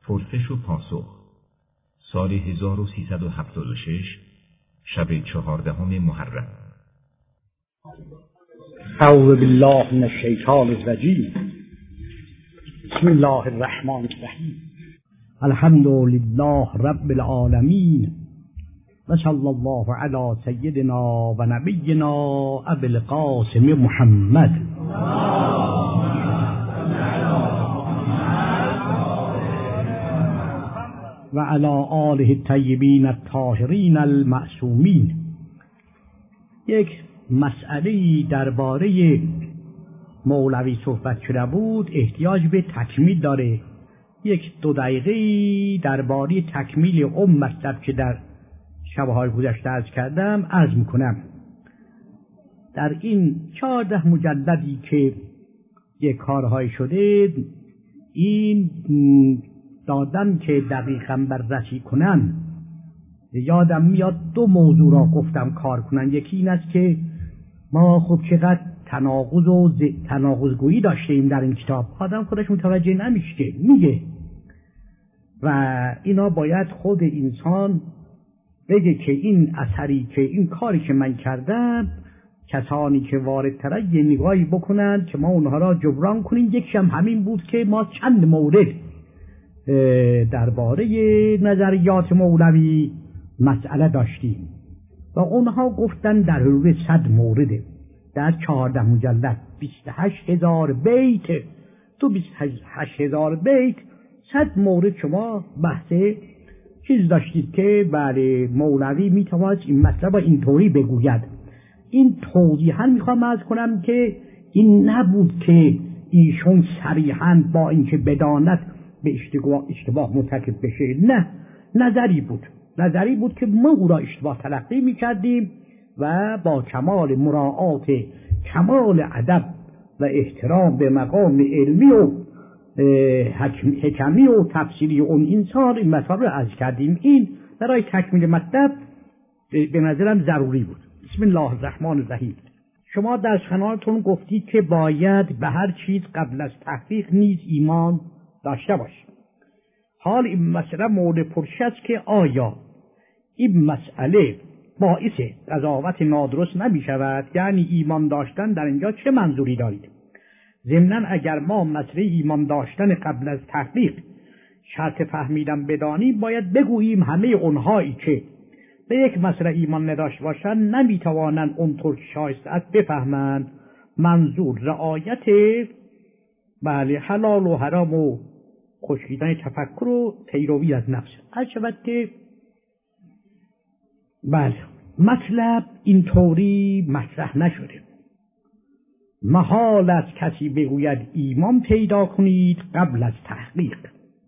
پرسش و پاسخ سال 1376 شب 14 محرم. اعوذ بالله من الشیطان الرجیم. بسم الله الرحمن الرحیم. الحمد لله رب العالمین و صلی الله علی سیدنا و نبینا ابی القاسم محمد و علی آله الطیبین الطاهرین المعصومین. یک مسئله درباره مولوی صحبت شده بود، احتیاج به تکمیل داره. 1-2 دقیقه درباره تکمیل مطلب که در شبهای گذشته عرض کردم عرض میکنم. در این 14 مجلدی که یک کارهای شده، این دادن که دقیقاً بررسی کنن، یادم میاد 2 موضوع را گفتم کار کنن. یکی این است که ما خب چقدر تناقض و تناقض‌گویی داشتیم در این کتاب، آدم خودش متوجه نمیشه میگه، و اینا باید خود انسان بگه که این اثری که این کاری که من کردم، کسانی که واردتره یه نگاهی بکنن که ما اونها را جبران کنیم. یکیش همین بود که ما چند مورد درباره نظریات مولوی مسئله داشتیم و اونها گفتن در حدود 100 مورده، در 14 مجلد 28,000 بیت. تو 28,000 بیت 100 مورد شما بحث چیز داشتید که بله مولوی میتواند این مطلب را اینطوری بگوید. این توضیحاً میخوام عرض کنم که این نبود که ایشون صریحاً با اینکه بداند به اشتباه مرتکب بشه، نه، نظری بود که ما او را اشتباه تلقی میکردیم و با کمال مراعات کمال ادب و احترام به مقام علمی و حکمی و تفسیری اون انسان این مطلب را عرض کردیم. این برای تکمیل مطلب به نظرم ضروری بود. بسم الله الرحمن الرحیم. شما در سخنانتون گفتید که باید به هر چیز قبل از تحقیق نیز ایمان داشته باشیم. حال این مسئله مورد پرسش است که آیا این مسئله باعث قضاوت نادرست نمی شود؟ یعنی ایمان داشتن در اینجا چه منظوری دارید؟ ضمناً اگر ما مسئله ایمان داشتن قبل از تحقیق شرط فهمیدن بدانیم، باید بگوییم همه اونهایی که به یک مسئله ایمان نداشته باشند نمیتوانند اونطور که شایسته است بفهمند. منظور رعایت بله حلال و حرام و خشکیدن تفکر و پیروی از نفس. هر شود که بله مطلب اینطوری مطرح نشده. محال است کسی بگوید ایمان پیدا کنید قبل از تحقیق.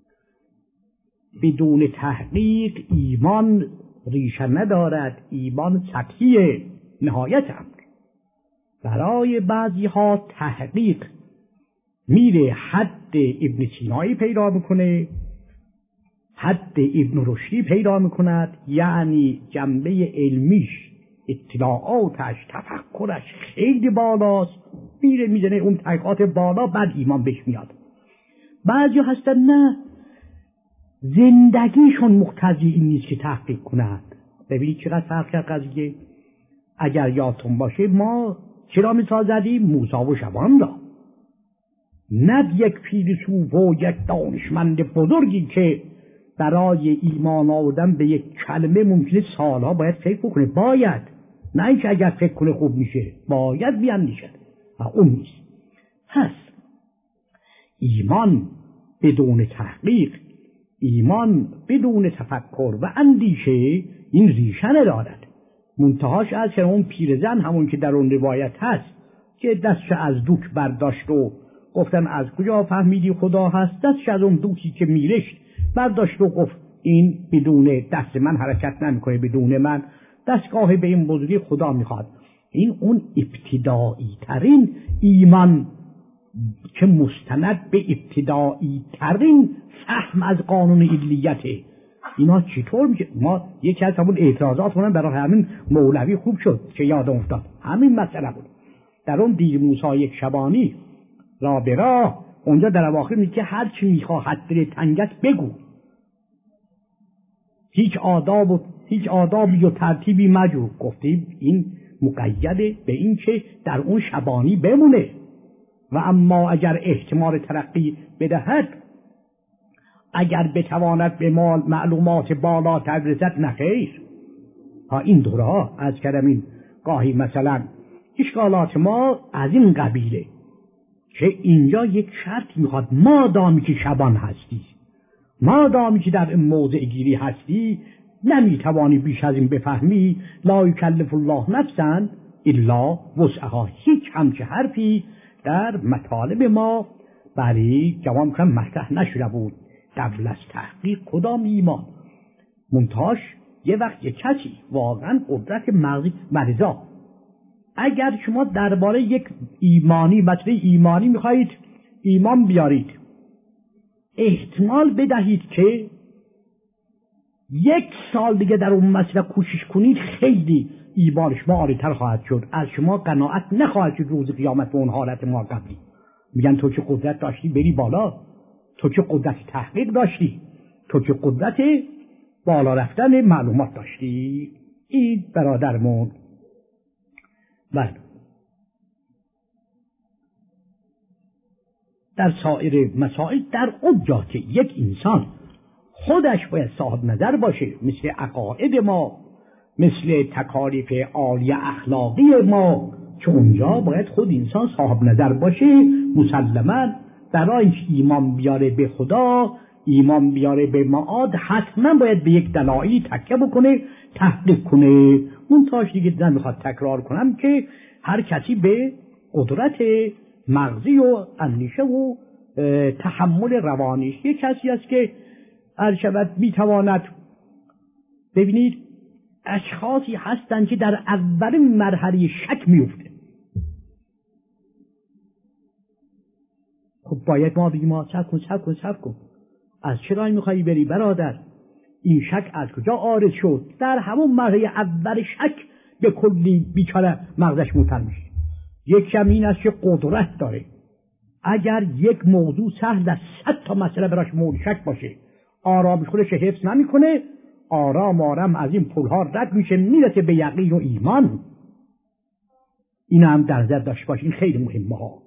بدون تحقیق ایمان ریشه ندارد، ایمان سطحی نهایت امر. برای بعضی ها تحقیق میره حد ابن سینایی پیدا میکنه، حد ابن رشدی پیدا میکند، یعنی جنبه علمیش، اطلاعاتش، تفکرش خیلی بالاست، میره میزنه اون تحقیقات بالا، بعد ایمان بهش میاد. بعضی هستن نه، زندگیشون مقتضی این نیست که تحقیق کنند. ببینید چقدر فرق کرد قضیه. اگر یادتون باشه ما چرا مثال زدیم؟ موسی و شبان را، نه یک فیلسوف و یک دانشمند بزرگی که برای ایمان آوردن به یک کلمه ممکنه سالها باید فکر کنه، باید، نه اینکه اگر فکر کنه خوب میشه، باید بیاندیشد و اون نیست. پس ایمان بدون تحقیق، ایمان بدون تفکر و اندیشه این ریشه ندارد. منتهاش از که اون پیرزن همون که در اون روایت هست که دستش از دوک برداشت و گفتن از کجا فهمیدی خدا هست، دستش از اون دوکی که میرشت برداشت و گفت این بدون دست من حرکت نمیکنه، بدون من دستگاه به این بزرگی خدا میخواد. این اون ابتدایی ترین ایمان که مستند به ابتدایی ترین فهم از قانون علیته. اینا چطور میشه؟ ما یکی از همون اعتراضات کنم برای همین مولوی خوب شد که یادم افتاد، همین مسئله بود. در اون دیر موسی یک شبانی را به راه، اونجا در اواخر میگه هر چی میخواهد دل تنگت بگو، هیچ آدابی و ترتیبی مجو. گفتیم این مقیده به این که در اون شبانی بمونه و اما اگر احتمال ترقی بدهد، اگر بتواند به معلومات بالا ترسد، نخیر. این دوره ها از کردم گاهی مثلا اشکالات ما از این قبیله که اینجا یک شرط میخواد، مادامی که شبان هستی، مادامی که در این موضع گیری هستی، نمیتوانی بیش از این بفهمی. لا یکلف الله نفسا الا وسعها. هیچ همچه حرفی در مطالب ما برای جوان کنم مطرح نشده بود قبل از تحقیق کدام ایمان. منتاش یه وقت یه کسی واقعا قدرت مغزی مرزا، اگر شما درباره یک ایمانی مسئله ایمانی میخواهید ایمان بیارید، احتمال بدهید که 1 سال دیگه در اون مسئله کوشش کنید، خیلی ایمان شما عالی‌تر خواهد شد، از شما قناعت نخواهد شد روز قیامت به اون حالت ما قبلی. میگن تو چه قدرت داشتی بری بالا، تو چه قدرت تحقیق داشتی، تو چه قدرت بالا رفتن معلومات داشتی. این برادرمون بله در سایر مسائل در اونجا که یک انسان خودش باید صاحب نظر باشه، مثل عقاید ما، مثل تکالیف عالی اخلاقی ما، که اونجا باید خود انسان صاحب نظر باشه. مسلماً برای اینکه ایمان بیاره به خدا، ایمان بیاره به معاد، حتما باید به یک دلایلی تکیه بکنه، تحقیق کنه. منتاش دیگه نمیخواد تکرار کنم که هر کسی به قدرت مغزی و اندیشه و تحمل روانیش، یک کسی است که ارشبت میتواند. ببینید اشخاصی هستند که در اولین مرحله شک میفته. خب باید ما بگیم ما صبر کن از چه راهی میخوایی بری برادر؟ این شک از کجا عارض شد؟ در همون مرحله اول شک به کلی بیچاره مغزش موتر میشه. یک کم این است که قدرت داره، اگر یک موضوع سهل است 100 تا مسئله براش مورد شک باشه، آرامش خودش حفظ نمیکنه، آرام از این پلها رد میشه، میرسه به یقین و ایمان. این هم در نظر داشته باشه. این خیلی مهمه ها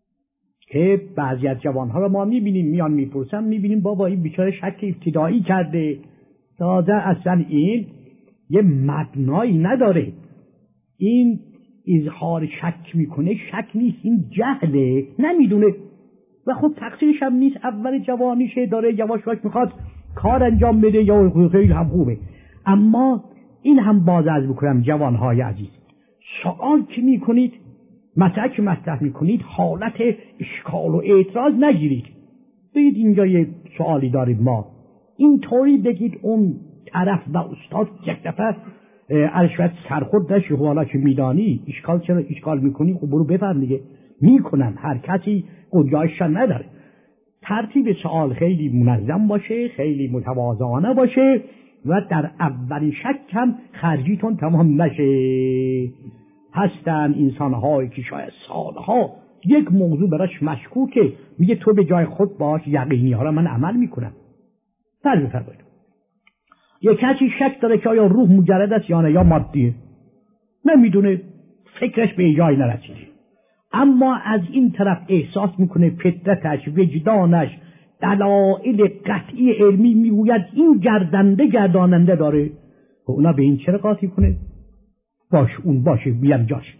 که بعضی از جوانها رو ما میبینیم میان میپرسن، میبینیم بابا این بیچاره شک ابتدایی کرده، تازه اصلا این یه مبنایی نداره، این اظهار شک میکنه، شک نیست، این جهله، نمیدونه و خب تقصیرش هم نیست، اول جوانیشه، داره یواش یواش میخواد کار انجام بده یا خیلی هم خوبه. اما این هم باز از بکنم جوانهای عزیز، سوال که میکنید، مسئله که مطرح میکنید، حالت اشکال و اعتراض نگیرید. بگید اینجا یه سوالی داریم ما، اینطوری بگید اون طرف و استاد یک دفعه عرشوت سرخورد نشه. حالا که میدانی اشکال چرا اشکال میکنی، خب برو بفهم دیگه. میکنن، هر کسی گنجایش نداره. ترتیب سوال خیلی منظم باشه، خیلی متواضعانه باشه و در اولین شک هم خرجیتون تمام نشه. هستن انسان‌هایی که شاید سالها یک موضوع براش مشکوکه، میگه تو به جای خود باش، یقینی ها را من عمل میکنم. فرض بفرمایید یک کسی شک داره که آیا روح مجرد است یا نه، یا مادیه، نمیدونه، فکرش به جای نرسیده، اما از این طرف احساس میکنه فطرتش، وجدانش، دلایل قطعی علمی میگوید این گرداننده داره. و اونا به این چرا قاطی کنه؟ باش اون باشه، بیام جاش،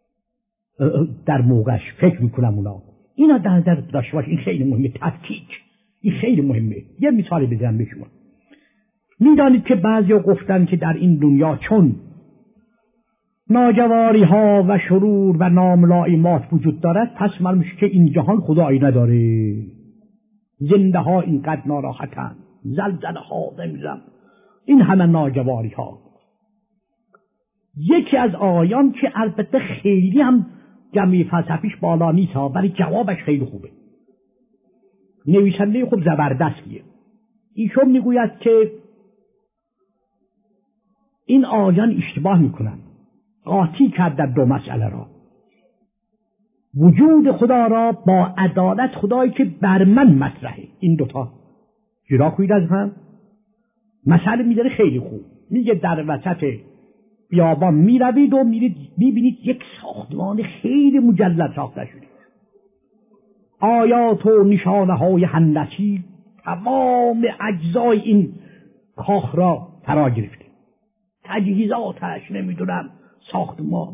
در موقعش فکر میکنم اونا. اینا در نظر داشته باش. این خیلی مهمه، تفکیک، این خیلی مهمه. یه مثالی بزنم به شما. میدانید که بعضیا گفتن که در این دنیا چون ناجواری ها و شرور و ناملایمات وجود دارد، پس معلوم میشه که این جهان خدایی نداره. زنده ها اینقدر ناراحتن، زلزله ها نمیدونم، این همه ناجواری ها. یکی از آقایان که البته خیلی هم جمعی فلسفیش بالا نیست ها، ولی جوابش خیلی خوبه، نویسنده خوب زبردستیه. ایشون میگوید که این آقایان اشتباه میکنن، قاطی کردن دو مسئله را، وجود خدا را با عدالت خدایی که بر من مطرحه. این دوتا جدا کنید از هم. مثل میذاره خیلی خوب. میگه در وسط بیابان میروید و میبینید یک ساختمان خیلی مجلل ساخته شده. آیات و نشانه های هندسی تمام اجزای این کاخ را فرا گرفته، تجهیزاتش، نمیدونم ساختمان.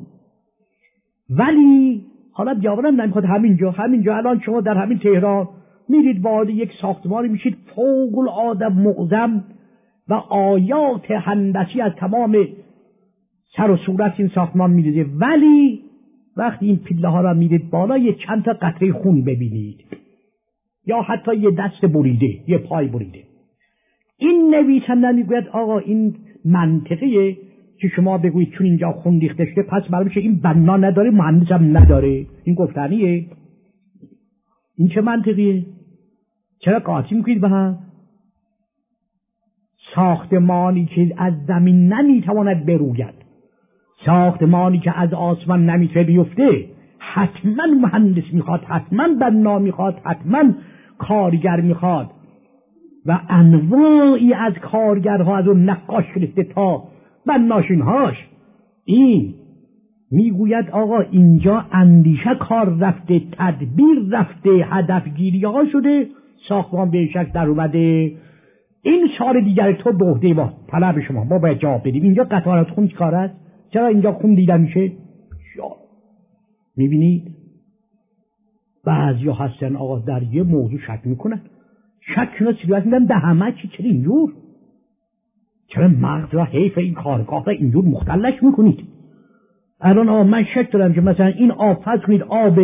ولی حالا بیاورم نمیخواد همینجا الان شما در همین تهران میرید وارد یک ساختمانی میشید فوق العاده معظم و آیات هندسی از تمام سر و صورت این ساختمان میریزه، ولی وقتی این پله ها را میرید بالا یه چند تا قطره خون ببینید یا حتی یه دست بریده، یه پای بریده. این نویسنده میگوید آقا این منطقیه که شما بگویید چون اینجا خون ریخته شده پس معلوم میشه این بنا نداره، مهندس هم نداره. این گفتنیه؟ این چه منطقیه؟ چرا قاطی میکنید به هم؟ ساختمانی که از زمین نمیتواند بروید، ساختمانی که از آسمان نمیتونه بیفته، حتما مهندس میخواد، حتما بنا میخواد، حتما کارگر میخواد و انواعی از کارگرها، از اون نقاش گرفته تا بناشینهاش. این میگوید آقا اینجا اندیشه کار رفته، تدبیر رفته، هدفگیری ها شده، ساختمان به شکل در اومده. این سال دیگر تو به عهده ما، طلب شما، ما باید جواب بدیم. اینجا قطارات خون چی کار است؟ چرا اینجا خون دیده میشه؟ میبینید بعضی ها هستن آقا در یه موضوع شک میکنن، شک شما سریعت میدن به همه چی. چرا اینجور؟ چرا مغز را حیف این کارگاه را اینجور مختلش میکنید؟ الان آقا من شک دارم که مثلا این آب فرض کنید آب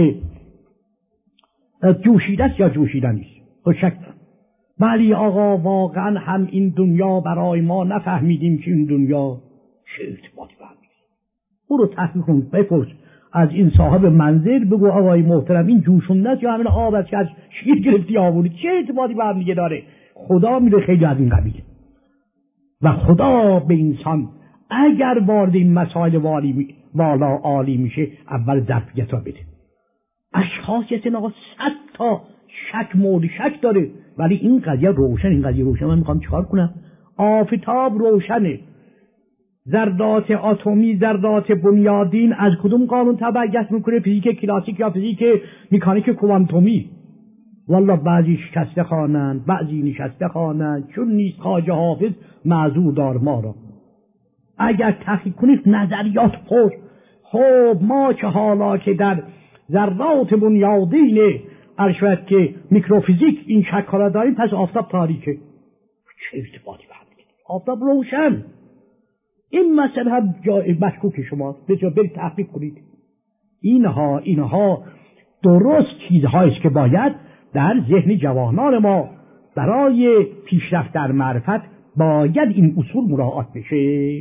جوشیده است یا جوشیده نیست، خب شک دارم. ولی آقا واقعا هم این دنیا برای ما نفهمیدیم که این دنیا چه ارتباطی برمیده. برو تحقیق کن، بپرس از این صاحب منزل، بگو آقای محترم این جوشونده است یا همین آب است که از شیر گرفتی آوردی، چه ارتباطی با هم دیگه داره؟ خدا میره خیلی از این قبیله و خدا به انسان اگر وارد این مسائل والا عالی میشه اول ظرفیت را بده. اشخاص هستن آقا 100 تا شک مورد شک داره، ولی این قضیه روشن، این قضیه روشن. من میخوام چیکار کنم؟ آفتاب روشنه، ذرات اتمی، ذرات بنیادین از کدوم قانون تبعیت میکنه؟ فیزیک کلاسیک یا فیزیک مکانیک کوانتومی؟ والله بعضی شکسته خوانند، بعضی نشسته خوانند، چون نیست خواجه حافظ معذور دار ما را. اگر تحقیق کنید نظریات پر، خب ما که حالا که در ذرات بنیادین ارشد که میکروفیزیک این شکل داریم، پس آفتاب تاریکه. چه ارتباطی برمیده؟ آفتاب روشن. این مسئله هم جای مشکوک شماست، بجا برید تحقیق کنید. اینها درست چیزهاییست که باید در ذهن جوانان ما برای پیشرفت در معرفت باید این اصول مراعات بشه.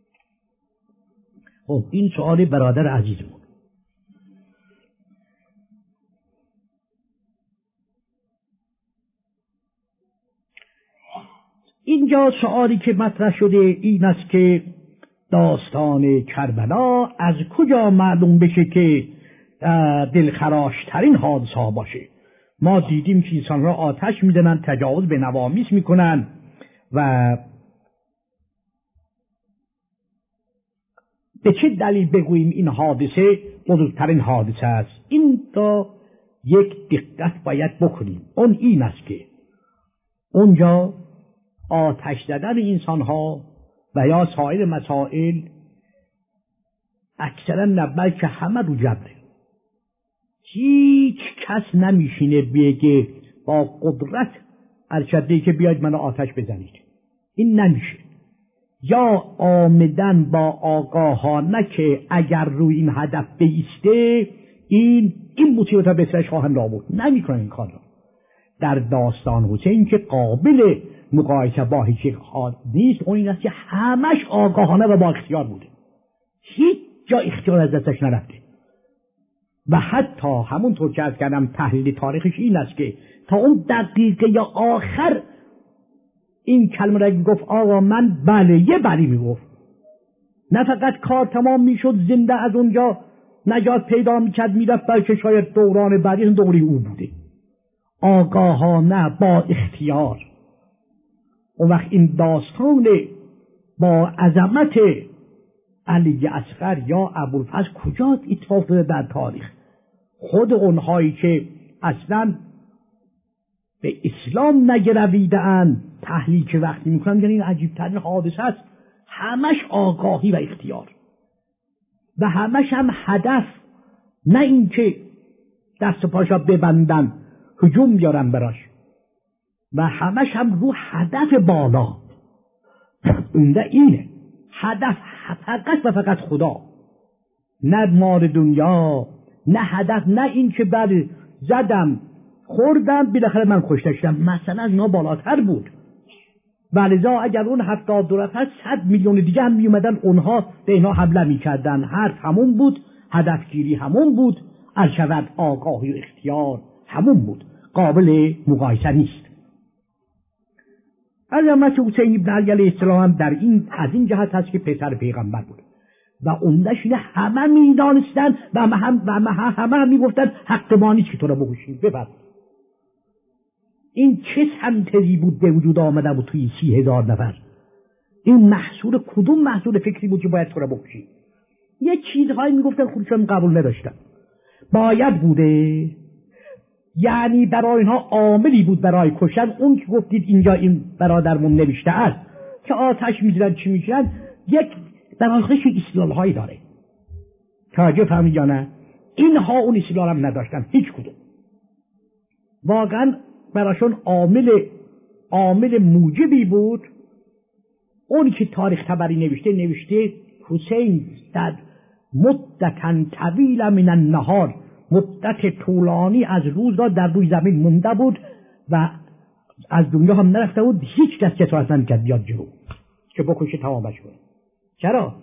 خب این سوال برادر عزیزمون. اینجا سوالی که مطرح شده این است که داستان کربلا از کجا معلوم بشه که دلخراشترین حادثه باشه؟ ما دیدیم که انسان را آتش میزنن، تجاوز به نوامیس میکنن و به چه دلیل بگوییم این حادثه بزرگترین حادثه است؟ این تا یک دقت باید بکنیم. اون این است که اونجا آتش زدن انسانها و یا سایر مسائل اکثرا نبل که همه رو جبره. هیچ کس نمیشینه بگه با قدرت ارشده که بیاید منو آتش بزنید. این نمیشه. یا آمدن با آگاهانه که اگر روی این هدف بیسته این مصیبت ها به سرش خواهند آورد، نمیکنن این کار را. در داستان حسین که قابل مقایسه با هیچ حال نیست، اون این است که همش آگاهانه و با اختیار بوده، هیچ جا اختیار از دستش نرفته. و حتی همونطور که از کردم تحلیل تاریخش این است که تا اون دقیقه یا آخر این کلمه را گفت آقا من بله، یه بلی میگفت، نه فقط کار تمام میشد زنده از اونجا نجات پیدا میکرد میرفت، بلکه شاید دوران بعدی دوری او بوده. آگاهانه با اختیار اون وقت این داستان با عظمت علی اصغر یا ابوالفضل کجا اتفاق افتاده در تاریخ؟ خود اونهایی که اصلا به اسلام نگرویده‌اند تحلیل که وقتی میکنن میگن این عجیب‌ترین حادثه است. همش آگاهی و اختیار و همش هم هدف، نه اینکه دست و پاشا ببندن هجوم بیارن براش، و همش هم رو هدف بالا. اونده اینه هدف، فقط و فقط خدا، نه مال دنیا، نه هدف، نه این که بعد زدم خوردم بالاخره من کشته شدم. مثلا اینا بالاتر بود. ولذا اگر اون 72 نفر 100 میلیون دیگه هم میومدن اونها به اینا حمله میکردن. حرف همون بود، هدفگیری همون بود، الشود آگاهی و اختیار همون بود، قابل مقایسه نیست. عظمت حسین ابن علی علیه السلام هم در این از این جهت هست که پسر پیغمبر بود و عمده‌ش اینه همه میدانستن و همه میگفتن حق ما نیست که تو را بکشیم. بفرمایید این چه سنتزی بود به وجود آمده بود توی 30,000 نفر؟ این محصول کدوم محصول فکری بود که باید تو را بکشیم؟ یه چیزهایی میگفتن خودشون قبول نداشتن. باید بوده، یعنی برای اینها عاملی بود برای کشتن. اون که گفتید اینجا این برادرمون نوشته است که آتش می‌زدن چی می‌شدن، یک برای خودش استدلال‌هایی داره. توجه فهمید یا نه؟ اینها اون استدلال هم نداشتن هیچ کدوم. واقعا براشون عامل موجبی بود. اون که تاریخ تبری نوشته حسین در مدتاً طویل من النهار، مدت طولانی از روز را در روی زمین مونده بود و از دنیا هم نرفته بود. هیچ کس جسارت نمی‌کرد بیاد جلو که بکشه تمامش کنه. چرا؟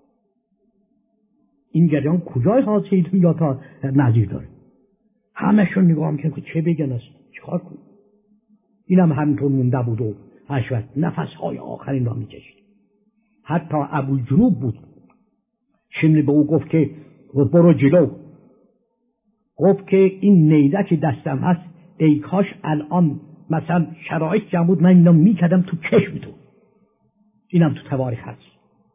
این جریان کجای حادثه دنیا تا نظیر داره؟ همشون نگاه میکنن که چه بگن است، چیکار کنن. اینم همینطور مونده بود و حشوت نفسهای آخرین را میکشید. حتی ابوالجنوب بود، شملی به او گفت که برو جلو، گفت که این نیزه که دستم هست ای کاش الان مثلا شرایط جمع بود من اینو میکردم تو چشم تو. اینم تو تواریخ هست.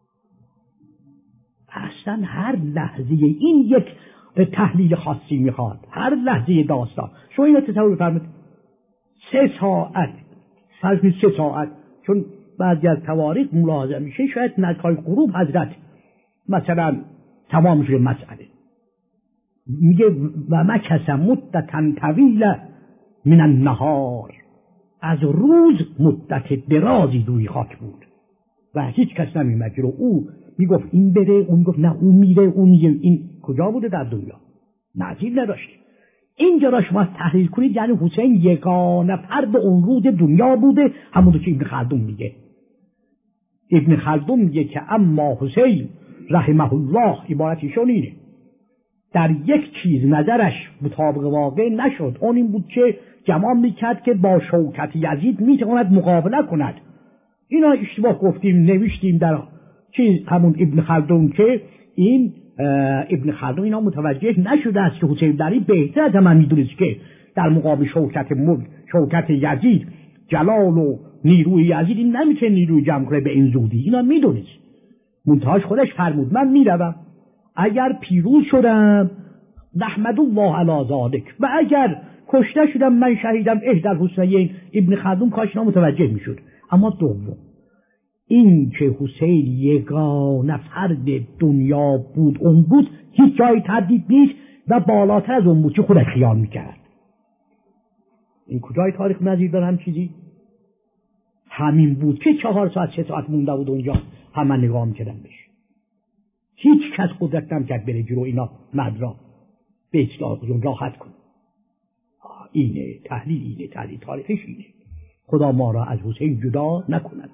اصلا هر لحظه این یک تحلیل خاصی میخواد، هر لحظه داستان. شما اینو تصور بفرمایید 3 ساعت، فرض کنید 3 ساعت، چون بعضی از تواریخ ملاحظه میشه شاید نزدیک غروب حضرت مثلا تمام شده مسئله. میگه و مکث مدتا طویل من النهار، از روز مدت درازی روی خاک بود و هیچ کس نمی‌آمد جلو. او میگفت این بره، اون گفت نه اون میره، اون این کجا بوده در دنیا؟ نظیر نداشت. اینجا را شما تحلیل کنید، یعنی حسین یگانه فرد اون روز دنیا بوده، همون که ابن خلدون میگه. ابن خلدون میگه که اما حسین رحمه الله، عبارتشون اینه، در یک چیز نظرش مطابق واقع نشد، اون این بود که گمان میکرد که با شوکت یزید میتواند مقابله کند. اینا اشتباه گفتیم، نوشتیم در چیز همون ابن خلدون که این ابن خلدون اینا متوجه نشده است که حسین دری بهتر از من میدونست که در مقابل شوکت یزید، جلال و نیروی یزید این نمیتونه نیروی جمع کنه به این زودی. اینا میدونست. منتهاش خودش فرمود من میروم، اگر پیروز شدم نحمد الله علی ذالک، و اگر کشته شدم من شهیدم احدی الحسنیین. ابن خلدون کاش اینا متوجه میشد. اما دوم این که حسین یگانه فرد دنیا بود، اون بود، هیچ جای تردید نیست و بالاتر از اون بود که خودش خیال میکرد. این کجای تاریخ نظیر داره هم چیزی؟ همین بود که 4 ساعت 3 ساعت مونده بود اونجا، همه نگاه میکردن بهش. هیچ کس قدرت نمیکرد بره جلو اینا مدرا به اصلاح راحت کن. اینه تحلیل، اینه تحلیل تاریخش اینه. خدا ما را از حسین جدا نکند.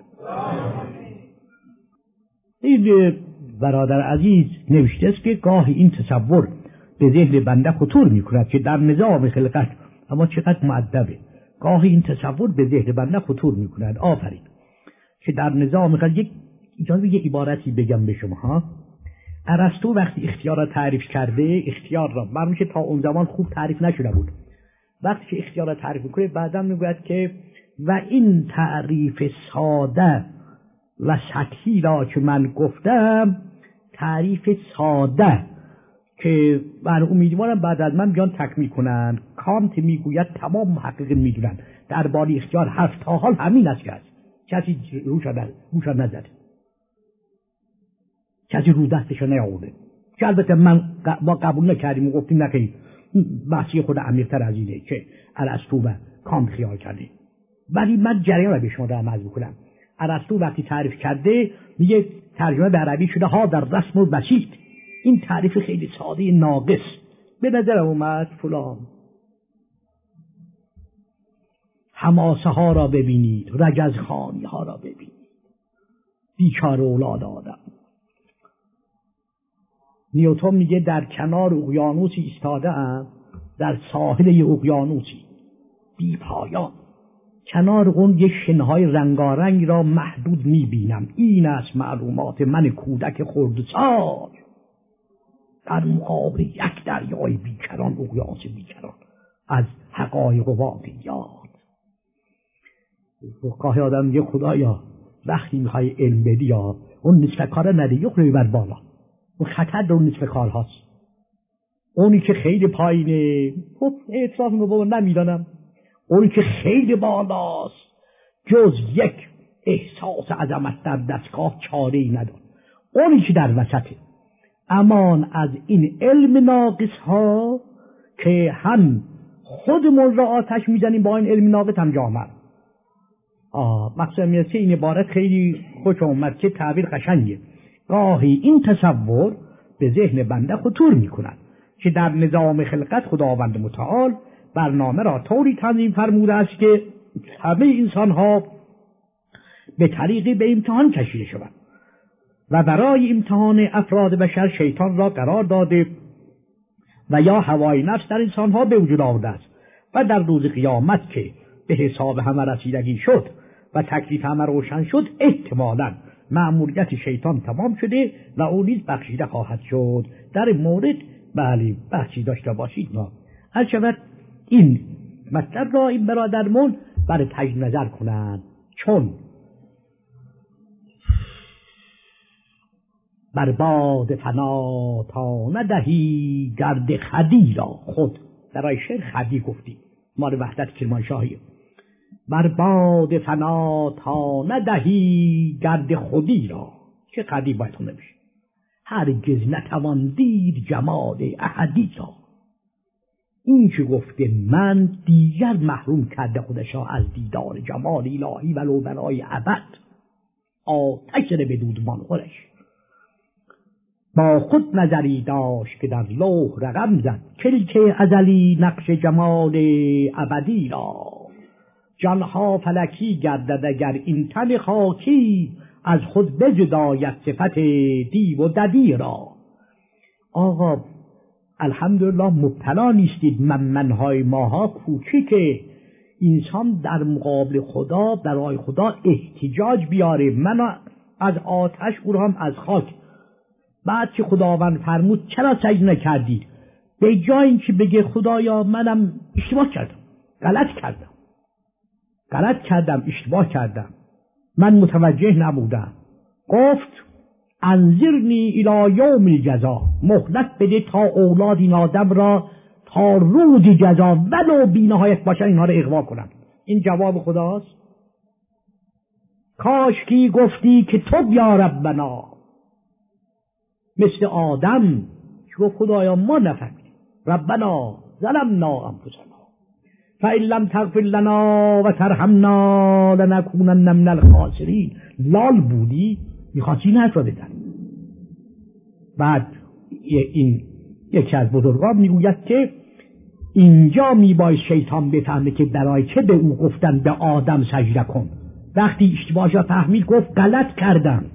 این برادر عزیز نوشته است که گاهی این تصور به ذهن بنده خطور میکند که در نظام خلقت، اما چقدر مؤدبه، گاهی این تصور به ذهن بنده خطور میکند، آفرین، که در نظام خلقت اجازه یه عبارتی بگم به شما ها. ارسطو وقتی اختیار را تعریف کرده، اختیار را برمیشه تا اون زمان خوب تعریف نشده بود. وقتی که اختیار را تعریف میکنه بعداً میگوید که و این تعریف ساده و سطحی را که من گفتم، تعریف ساده که من امیدوارم بعد از من بیان تکمیل کنند. کانت میگوید تمام محققین میدونن درباره اختیار حرف تا حال همین است که کسی روش نزده، کسی رو دستش نیاورده، که البته ما قبول نکردیم و گفتیم نکنید بحثی خود عمیق‌تر از اینه که ارسطو و کانت خیال کرده. ولی من جریان را به شما دارم عرض می‌کنم. ارسطو وقتی تعریف کرده میگه ترجمه به عربی شده ها در رسم و بسیط. این تعریف خیلی ساده ناقص به نظرم اومد. فلان حماسه ها را ببینید، رجزخانی ها را ببینید، بیچاره اولاد آدم. نیوتن میگه در کنار اقیانوسی ایستاده‌ام، در ساحل اقیانوسی بی پایان، کنار اون یک شنهای رنگارنگ را محدود میبینم. این است معلومات من کودک خردسال در مقابل یک دریای بیکران، اقیانوس بیکران از حقایق و واقعیات. گاهی آدم میگه خدایا وقتی میخوای علم بدی یا اون نصف کار نده، یک روی بر بالا، اون خطر در اون نصف کار هاست. اونی که خیلی پایینه خب اعتراف رو بابا نمیدانم، اونی که خیلی بالاست جز یک احساس عظمت در دستگاه چاره ای نداره. اونی که در وسطه امان از این علم ناقص ها که هم خودمون را آتش میزنیم با این علم ناقص، هم جامعه. مقصد میرسه این عبارت خیلی خوش اومد که تعبیر قشنگه. گاهی این تصور به ذهن بنده خطور میکند که در نظام خلقت خداوند متعال برنامه را طوری تنظیم فرموده است که همه انسان ها به طریقی به امتحان کشیده شوند و برای امتحان افراد بشر شیطان را قرار داده و یا هوای نفس در انسان ها به وجود آورده است و در روز قیامت که به حساب همه رسیدگی شد و تکلیف همه روشن شد، احتمالاً مأموریت شیطان تمام شده و او نیز بخشیده خواهد شد. در مورد بله بحثی داشته باشید. ما هر شود این مطلب را این برادرمون برای تجدید نظر کنند، چون بر باد فنا تا ندهی گرد خدی را. خود درای شعر خدی گفتی، مال وحدت کرمانشاهی. بر باد فنا تا ندهی گرد خودی را، چه خدی باید خونده بشه. هرگز نتوان دید جمال احدی را. این که گفته من دیگر محروم کرده خودشا از دیدار جمال الهی ولو برای ابد. آتش ره به دودمان خورش. با خود نظری داشت که در لوح رقم زد، کلک ازلی نقش جمال ابدی را. جانها فلکی گردد اگر این تن خاکی، از خود بجداید صفت دیو و ددی را. آقا الحمدلله مبتلا نیستید. منهای ماها کوچیکه. انسان در مقابل خدا برای خدا احتجاج بیاره، من از آتش او هم از خاک. بعد که خداوند فرمود چرا سجده نکردید، به جای اینکه بگه خدایا منم اشتباه کردم، غلط کردم، اشتباه کردم، من متوجه نبودم، گفت انظرنی الی یوم الجزا، مهلت بده تا اولاد این آدم را تا روز جزا ولو بی‌نهایت باشن اینها را اغوا کنم. این جواب خداست. کاش کی گفتی که تو یا ربنا، مثل آدم که گفت خدایا ما نفهمیدیم، ربنا ظلمنا انفسنا فإن لم تغفر لنا و ترحمنا لنکونن من الخاسرین. لال بودی میخواستی این حرف را بزن. بعد این یکی از بزرگان میگوید که اینجا میباید شیطان بفهمه که برای چه به او گفتن به آدم سجده کن. وقتی اشتباهش را فهمید گفت غلط کردم،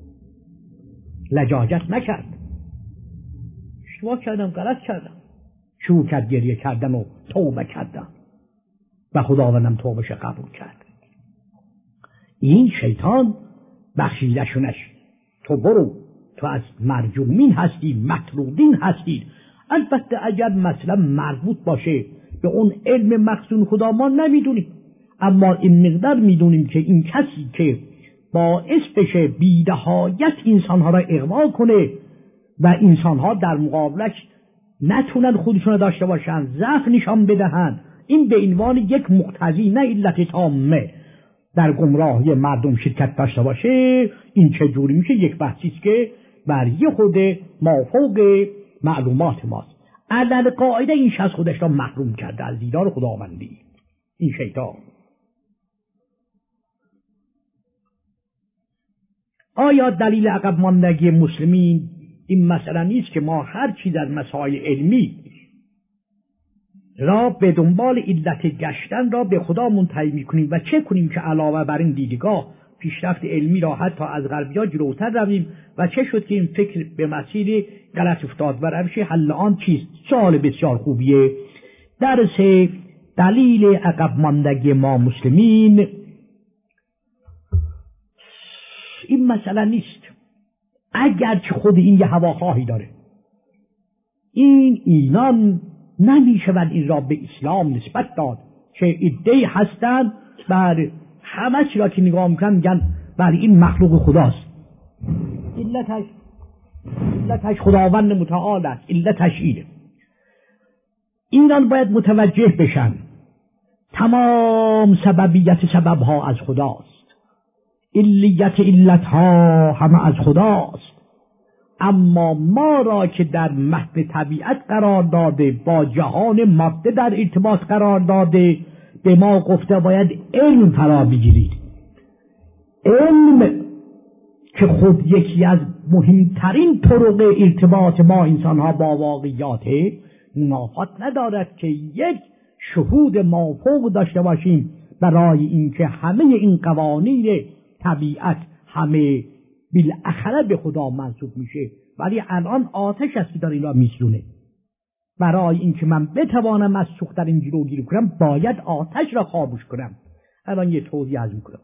لجاجت نکرد. اشتباه کردم، غلط کردم، شروع کرد گریه کردن و توبه کردم و خداوندم توبهش قبول کرد. این شیطان بخشیدشونش تو برو، تو از مرجومین هستی، مطرودین هستی. البته اگر مثلا مربوط باشه به اون علم مخزون خدا ما نمیدونیم، اما این مقدار میدونیم که این کسی که باعث بشه بی‌نهایت انسانها را اغوا کنه و انسانها در مقابلش نتونن خودشون را داشته باشن، ضعف نشان بدهن، این به عنوان یک مقتضی نه علت تامه در گمراهی مردم شرکت داشته باشه، این چجوری میشه؟ یک بحثی است که بر یه خود مافوق معلومات ماست. عدل قاعده این شخص خودش را محروم کرده از دیدار خداوندی، این شیطان. آیا دلیل عقب ماندگی مسلمین این مسئله نیست که ما هر چیز از مسائل علمی را به دنبال علت گشتن را به خدا منتهی می‌کنیم و چه کنیم که علاوه بر این دیدگاه پیشرفت علمی را حتی از غربی‌ها جلوتر رویم و چه شد که این فکر به مسیر غلط افتاد و روش حل آن چیست؟ سوال بسیار خوبیه. درس دلیل عقب ماندگی ما مسلمین این مسئله نیست، اگرچه خود این یه هواخواهی داره. این ایران نمیشود این را به اسلام نسبت داد که عده‌ای هستند بر همه چی را که نگاه میکنن میگن بله این مخلوق خداست. علتش خداوند متعال است، علتش اینه. اینان باید متوجه بشن تمام سببیت سببها از خداست، علیت علتها همه از خداست، اما ما را که در متن طبیعت قرار داده، با جهان ماده در ارتباط قرار داده، به ما گفته باید علم فرا بگیرید. علم که خود یکی از مهمترین طرق ارتباط ما انسانها با واقعیاته، منافات ندارد که یک شهود مافوق داشته باشیم برای اینکه همه این قوانین طبیعت همه بالاخره به خدا منسوب میشه. ولی الان آتش است که داره اینا میسوزونه. برای اینکه من بتوانم از سوختن این جلوگیری کنم باید آتش را خاموش کنم. الان یه توضیح از میکنم.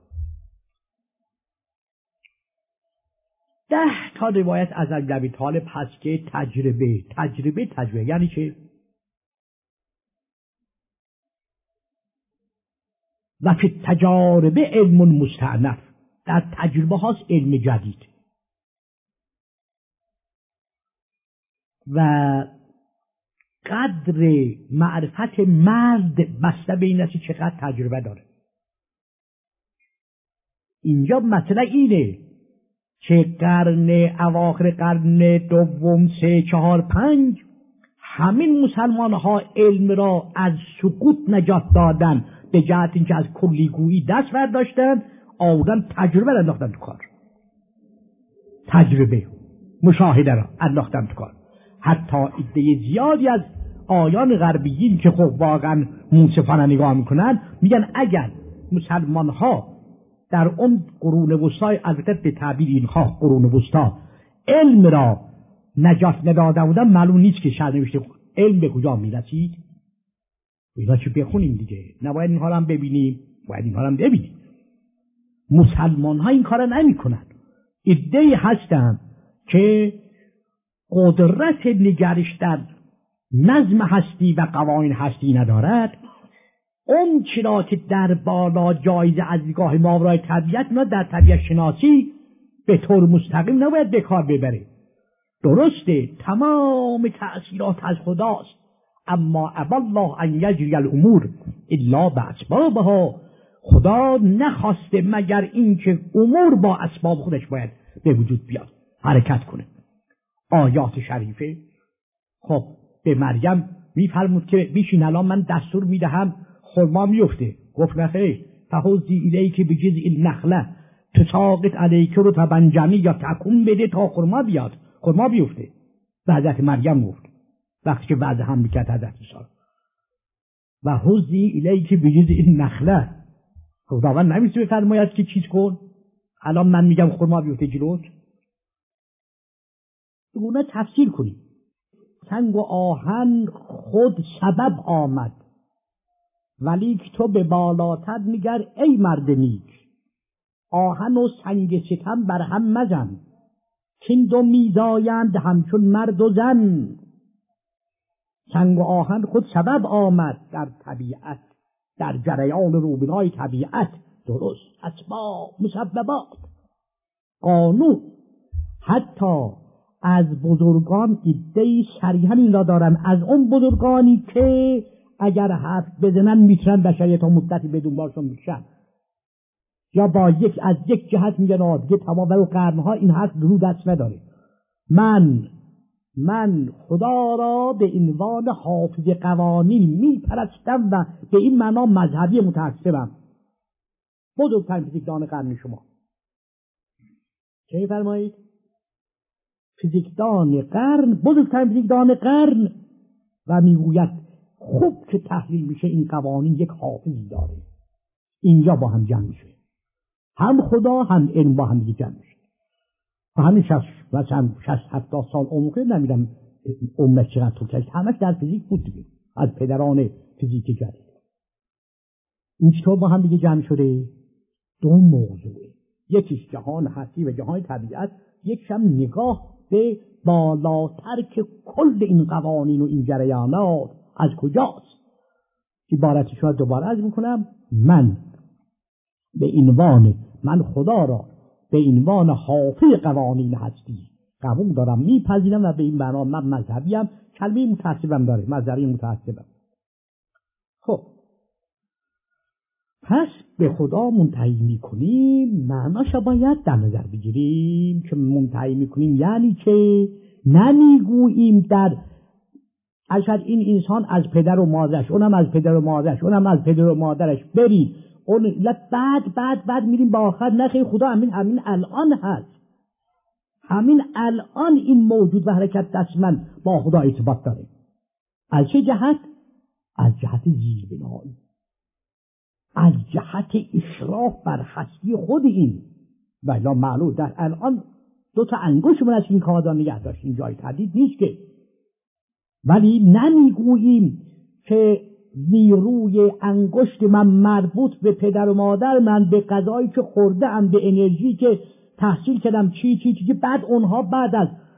10 تا روایت از علی بن ابی طالب هست که تجربه یعنی چه؟ و فی التجارب علم مستأنف، در تجربه هاست علم جدید. و قدر معرفت مرد بسته به این است چقدر تجربه داره. اینجا مسئله اینه که اواخر قرن دوم 3 4 5 همین مسلمان ها علم را از سقوط نجات دادن به جهت اینکه از کلیگویی دست برداشتن، آوردن تجربه را انداختن تو کار، تجربه مشاهده را انداختن تو کار. حتی عده زیادی از آیان غربیین که خب واقعا منصفانه نگاه میکنن میگن اگر مسلمان ها در اون قرون وسطا، البته به تعبیر اینها قرون وسطا، علم را نجات نداده بودن، معلوم نیست که سرنوشت علم به کجا میرسید. اینا چه بخونیم دیگه، نباید اینها را هم ببینیم، باید اینها را هم ببینیم. مسلمان ها این کار نمی کنند. عده‌ای هستند که قدرت نگرش در نظم هستی و قوانین هستی ندارد. اون چرا که در بالا جایزه از نگاه ماورای طبیعت اینا در طبیعت شناسی به طور مستقیم نباید به کار ببره. درسته تمام تأثیرات از خداست، اما ابی الله ان یجری الامور الا باسبابها، خدا نخواسته مگر اینکه امور با اسباب خودش باید به وجود بیاد، حرکت کنه. آیات شریفه خب به مریم میفرمود که بیشین الان من دستور میدهم خرما میفته، گفت نخیر، فحوزی الیک بجذع النخله تساقط علیک رطبا جنیا، تکون بده تا خرما بیاد، خرما بیفته. به حضرت مریم گفت وقتی که بعد هم میکرد حضرت عیسی، و حوزی الیک بجذع النخله، خداوند نمیشه بفرماید که چیز کن، الان من میگم خرما بیفته جلوت. اونه تفسیر کنیم. سنگ و آهن خود سبب آمد، ولی تو به بالاتر نگر ای مرد نیک، آهن و سنگ ستم بر هم مزن، کین دو میزایند همچون مرد و زن. سنگ و آهن خود سبب آمد در طبیعت، در جریان روبنای طبیعت، درست، اسباب، مسببات، قانون. حتی از بزرگان ایده‌ای صریحاً این را دارن، از اون بزرگانی که اگر حرف بزنن میتونن بشریت تا مدتی بدون بارشون میشن، یا با از یک جهت میگن دیگه تمام و قرنها این حرف رو دست نداره. من خدا را به عنوان حافظ قوانین میپرستم و به این معنا مذهبی متعصبم. بزرگترین فیزیکدان قرن شما چه میفرمایید؟ بزرگترین فیزیکدان قرن، و میگوید خوب که تحلیل میشه این قوانین یک حافظ داره. اینجا با هم جمع میشه، هم خدا هم علم با هم دیگه جمع میشه. و همین 60-70 سال عمره نمیدم عمرش چقدر طول کشید، همش در فیزیک بود دیگه، از پدران فیزیک جدید. این چطور با هم دیگه جمع شده؟ دو موضوعه، یکیش جهان هستی و جهان طبیعت، یکیش هم نگاه به بالاتر که کل این قوانین و این جریانات از کجاست. عبارتش رو دوباره عرض میکنم. من خدا را به عنوان حافظ قوانین هستی قبول دارم، میپذیرم، و به این معنا من مذهبیم. کلمه متعصبم داره، مذهبی متعصبم. خب پس به خدا منتهی میکنیم، معناش باید در نظر بگیریم که منتهی میکنیم یعنی که نمیگوییم در اشد این انسان از پدر و مادرش، اونم از پدر و مادرش، اونم از پدر و مادرش، برید اون بعد میریم با آخر. نخیر، خدا همین الان هست، همین الان این موجود و حرکت دست من با خدا ارتباط داره. از چه جهت؟ از جهت زیربنایی، از جهت اشراف بر هستی خود این. ولی معلوم در الان 2 انگشت من از این کار نگه داشت، این جای تردید نیست که. ولی نمیگوییم که نیروی انگشت من مربوط به پدر و مادر من، به غذایی که خوردم، به انرژی که تحصیل کردم، چی بعد اونها بعد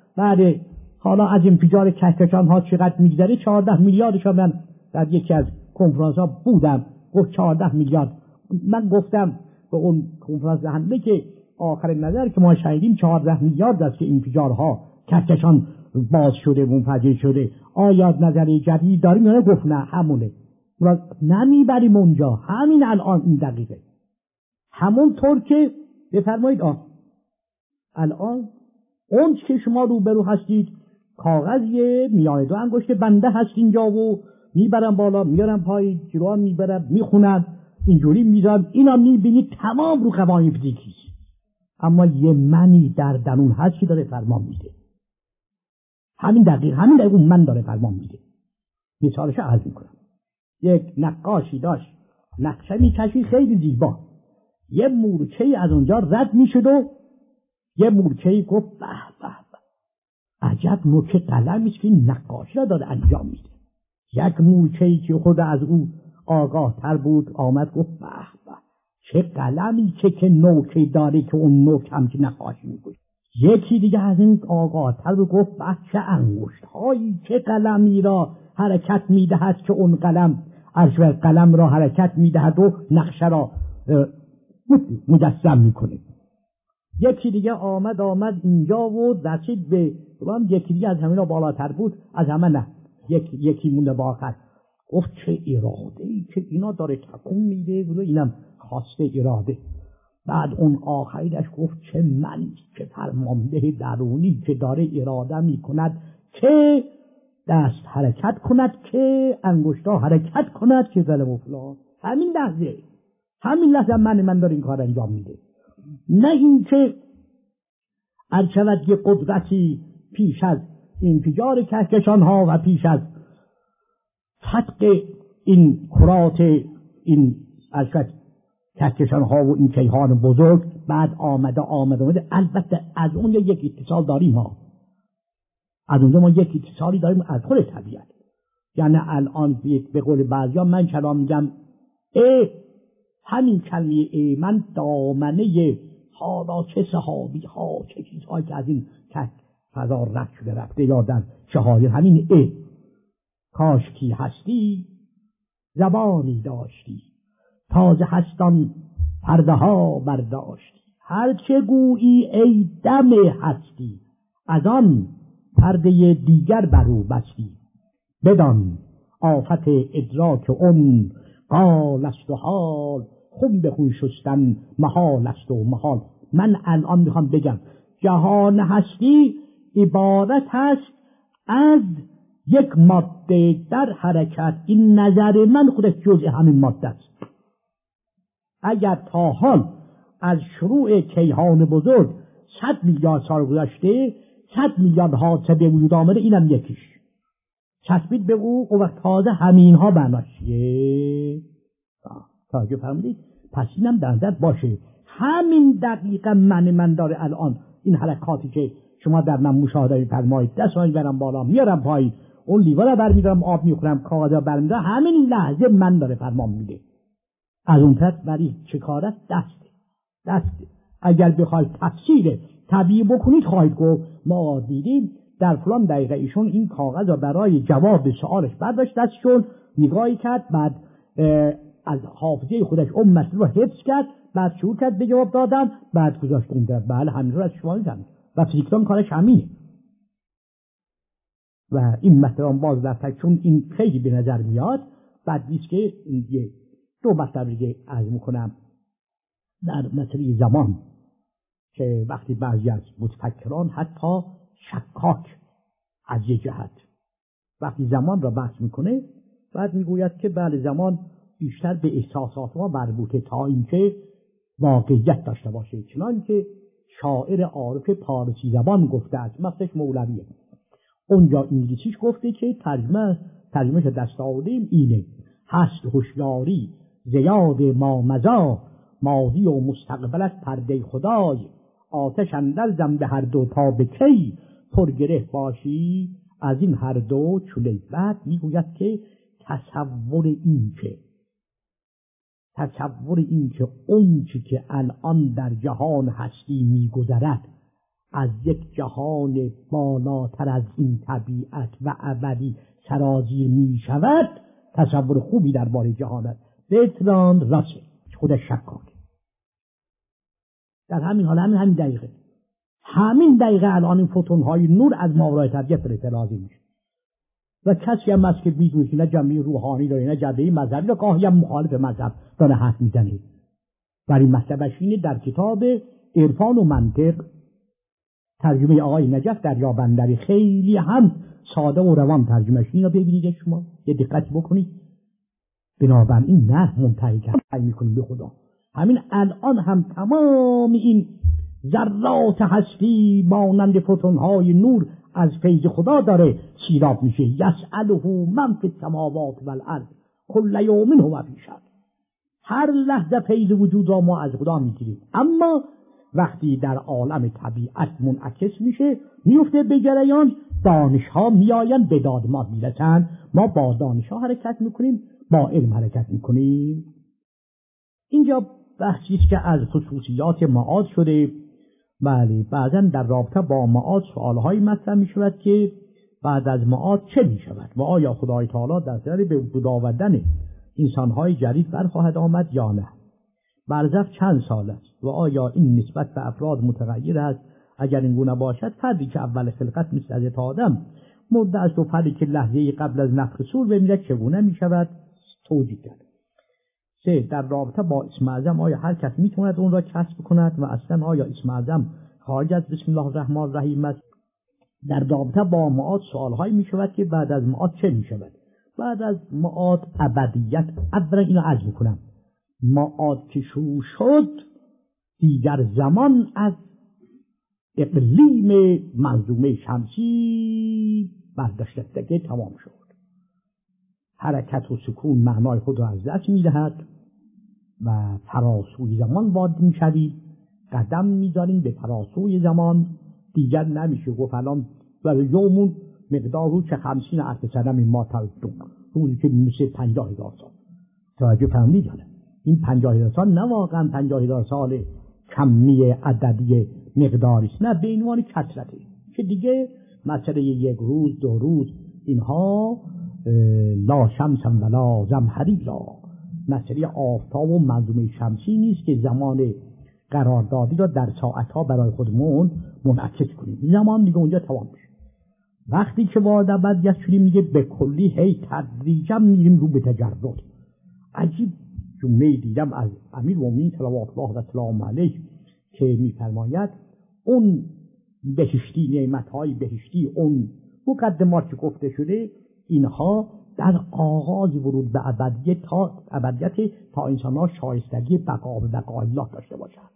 حالا از انفجار کهکشان ها چقدر میگذره، 14 میلیاردش. من در یکی از کنفرانس ها بودم، گفت 14 میلیارد. من گفتم به اون کنفرانس دهنده که آخر نظر که ما شنیدیم 14 میلیارد است که انفجارها کهکشان باز شده، منفجر شده. آیا نظریه جدید داریم یا نه؟ گفت نه، همونه. نمیبریم اونجا، همین الان این دقیقه، همونطور که بفرمایید الان اون که شما روبرو هستید کاغذیه میانه 2 انگشت بنده هست اینجا و میبرم بالا، میارم پای، جلوان میبرم، میخونم، اینجوری میذارم، اینا میبینید تمام رو قوانین فیزیکی. اما یه منی در درون هست که داره فرمان میده. همین دقیقه اون من داره فرمان میده. مثالش عرض میکنم. یک نقاشی داشت نقشه میکشید خیلی زیبا، یه مورچه‌ای از اونجا رد میشد و یه مورچه‌ای گفت به به به، عجب نوک قلمی است که نقاشی را داره انجام میده. یک مورچه‌ای که خود از او آگاه تر بود آمد گفت به به، چه قلمی که نوکی داره که اون نوک هم که نقاشی میکنه. یکی دیگه از این آگاه تر بود گفت به چه انگشت هایی، چه قلمی را حرکت میدهد که اون قلم را حرکت میدهد و نقشه را مجسم میکنه. یکی دیگه آمد اینجا و رسید به یکی دیگه از همین را بالاتر بود، از همه نه، یکی مونده با آخر. گفت چه اراده‌ای که اینا داره تکون میده و اینم خواسته اراده. بعد اون آخریش گفت چه منی که فرمانده درونی که داره اراده میکند که دست حرکت کند، که انگشتا حرکت کند، که ظلم و فلان. همین لحظه من داره این کار انجام میده. نه این که ارشود یه قدرتی پیش از انفجار کهکشان ها و پیش از فتق این کرات این ارشود کهکشان ها و این کیهان بزرگ بعد آمده. البته از اون یک اتصال داریم ها، از اونجا ما یک اتصالی داریم از خود طبیعت. یعنی الان به قول بعضیا من کلام میگم همین کلمه من دامنه حالا چه صحابی ها چه چیزهایی که از این فضا رد شده رفته یا در شهایر همین کاش کی هستی زبانی داشتی، تازه هستان پرده ها برداشتی. هرچه گویی ای دم هستی، از آن پرده دیگر برو بستی. بدان آفت ادراک اون قال است و حال، خون به خون شستن محال است و محال. من الان میخوام بگم جهان هستی عبارت است از یک ماده در حرکت. این نظر من خودش جزء همین ماده است. اگر تا حال از شروع کیهان بزرگ 100 میلیارد سال گذشته 100 میلیارد حادثه به وجود آمده، اینم یکیش چسبید به او و تازه همین ها بناش چیه؟ توجه فرمودید؟ پس اینم در نظر باشه. همین دقیقا من داره الان این حرکاتی که شما در من مشاهده می‌فرمایید، دستم میبرم بالا میارم پایین، اون لیوان رو برمی‌دارم آب میخورم، کاغذ رو برمی‌دارم، همین لحظه من داره فرمان میده. از اون طرف برای چه کار است؟ دسته. اگر بخواید تفسیر طبیعی بکنید خواهید گفت ما دیدیم در فلان دقیقه ایشون این کاغذ رو برای جواب سوالش برداشت دستشون، نگاهی کرد، بعد از حافظه خودش اون مسئله رو حفظ کرد، بعد شروع کرد به جواب دادن، بعد گذاشت اون طرف. بله همین رو از شما میگم و فیزیکدان کارش همینه. و این مثلا باز در تکشون این خیلی به نظر میاد. بعد نیست که یه دو مطلب دیگه عرض میکنم در مسئله زمان، که وقتی بعضی از متفکران حتی شکاک از یک جهت وقتی زمان را بحث میکنه، بعد میگوید که بله زمان بیشتر به احساسات ما مربوطه تا اینکه واقعیت داشته باشه. چنانکه شاعر عارف پارسی زبان گفته است، مثلش مولویه، اونجا انگلیسیش گفته که ترجمهش دست آوردیم اینه: هست هوشیاری زیاد ما مزا، ماضی و مستقبلت پرده خدای، آتش اندر زن به هر دو تا به کی، پرگره باشی از این هر دو چوله. بعد میگوید که تصور این که اون چی که الان در جهان هستی میگذرد از یک جهان بالاتر از این طبیعت و ابدی سرازیر می شود، تصور خوبی درباره جهان است. برتراند راسل خودش شکاک در همین حال همین دقیقه الان این فوتون های نور از ماورای طبیعت فرستاده میشه و کسی هم هست که میدونه که نه جنبه روحانی داره نه جنبه مذهبی داره، گاهی هم مخالف مذهب داره حرف میزنه. در این مطلبش اینه در کتاب عرفان و منطق ترجمه آقای نجف دریابندری خیلی هم ساده و روان ترجمهش، اینو ببینید شما یه دقت بکنید. بنابراین نه منتهی میکنیم به خدا. همین الان هم تمام این ذرات هستی مانند فوتون‌های نور از فیض خدا داره سیراب میشه. یسأله من فی السماوات والارض کل یوم هو فی شأن. هر لحظه فیض وجود را ما از خدا میگیریم، اما وقتی در عالم طبیعت منعکس میشه میفته به جریان، دانش‌ها میآیند به داد ما میرسن، ما با دانش‌ها حرکت میکنیم، با علم حرکت میکنیم. اینجا بحثی است که از خصوصیات معاد شده. بله بعضا در رابطه با معاد سوال‌هایی مطرح میشود که بعد از معاد چه میشود و آیا خدای تعالی در سر به وجود آوردن انسان‌های جدید برخواهد آمد یا نه؟ برزخ چند سال است و آیا این نسبت به افراد متغیر است؟ اگر این گونه باشد، فردی که اول خلقت مثل حضرت آدم مرده است و فردی که لحظه قبل از نفخ صور بمیرد چگونه میشود؟ توجیه کرد. 3. در رابطه با اسم اعظم آیا هر کس میتواند اون را کسب کند و اصلا آیا اسم اعظم خارج از بسم الله الرحمن الرحیم است؟ در رابطه با معاد سوالهایی میشود که بعد از معاد چه میشود؟ بعد از معاد ابدیت. اولا اینو عرض میکنم، معاد که شروع شد دیگر زمان از اقلیم منظومه شمسی برداشتگی تمام شد. حرکت و سکون معنای خود را از دست میدهد و فراسوی زمان وارد میشویم، قدم میذاریم به فراسوی زمان. دیگر نمیشه گفت الان و یومون مقدار رو چه 50 الف سنه ما تردون، روزی که میشه 50,000 سال. توجه فرمودید؟ این 50,000 سال نه واقعا 50,000 سال کمی عددی مقداری است، نه به عنوان کثرته که دیگه مسئله 1 روز 2 روز اینها لا شمس ولا زمهریرا، مسئله آفتاب و منظومه شمسی نیست که زمان قراردادی را در ساعتها برای خودمون منعکس کنیم. زمان دیگه اونجا تمام میشه. وقتی که وارد ابدیت شدیم میگه به کلی هی تدریجا میریم رو به تجرد. عجیب جمله دیدم از امیرالمومنین صلوات الله و سلام علیه که میفرماید اون بهشتی، نعمتهای بهشتی، اون مقدمات که گفته شده، اینها در آغاز ورود به ابدیت تا انسان‌ها شایستگی بقا و بقای الله داشته باشند.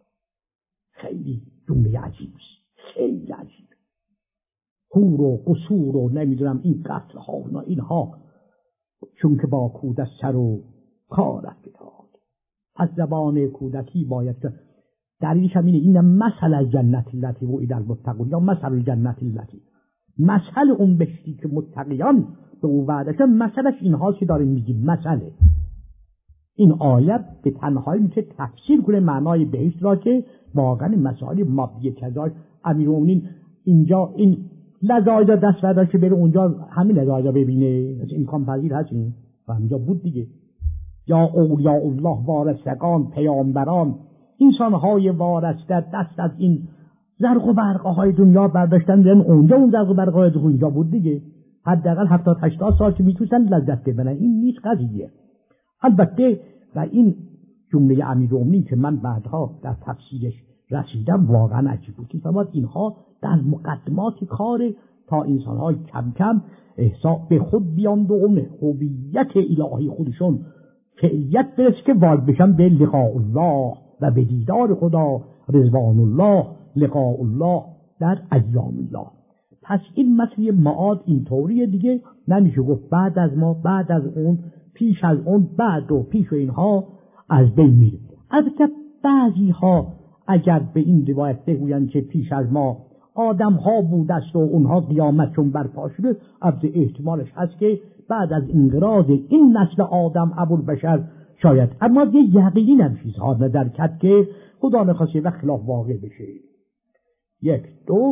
خیلی جمله عجیبی است، خیلی عجیب. حور و قصور و نمیدونم این قتل ها و اینها، چون که با کودک سر و کارت بتاد، از زبان کودکی باید که دلیلش هم اینه، این مثل الجنت التي وعد المتقون یا مثل الجنت التي، مثل اون بهشتی که متقیان به اون وعده شدن، مثلش اینها که داریم میگیم. مثله این آیت به تنهایی میشه تفسیر کنه معنای بهشت را که واقعا مسائل مادیه کذا. امیرالمومنین اینجا این لذایدا دست برداشت که بره اونجا همین لذایدا ببینه، امکان پذیر هست این و همینجا بود دیگه. یا اولیاء الله وارثگان، پیامبران، انسان‌های وارسته دست از این زرق و برق‌های دنیا برداشتن برن اونجا، اون زرق و برق‌های اونجا بود دیگه. حداقل 70-80 سال که میتونن لذت ببرن. این نیست قضیه. البته و این جمله امیرالمومنین که من بعدها در تفسیرش رسیدم واقعا عجیب بود که فرمود اینها در مقدمات کار تا انسان‌های کم کم احساس به خود بیاند و اون هویت الهی خودشون فعلیت برسه که وارد بشن به لقاء الله و به دیدار خدا، رضوان الله، لقاء الله در ایام الله. پس این مسئله معاد اینطوریه دیگه، نمیشه گفت بعد از ما، بعد از اون، پیش از اون، بعد و پیش و اینها از بین میره. البته بعضی ها اگر به این روایت بگویند که پیش از ما آدم ها بوده است و اونها قیامتشون برپا شده، البته احتمالش هست که بعد از انقراض این نسل آدم ابوالبشر شاید، اما یه یقینی نمیشه ها در کد که خدا نخواسته و خلاف واقع بشه. یک دو